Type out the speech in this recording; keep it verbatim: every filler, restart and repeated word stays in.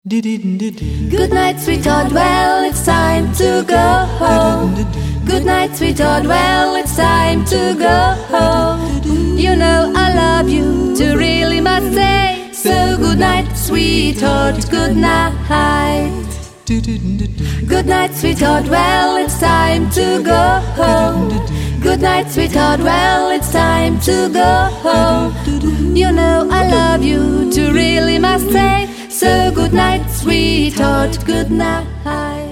Good night, sweetheart, well, it's time to go home. Good night, sweetheart, well, it's time to go home. You know I love you, to really must say. So good night, sweetheart, good night. Good night, sweetheart, well, it's time to go home. Good night, sweetheart, well, it's time to go home. You know I love you, to really must say. So good night, sweetheart, good night.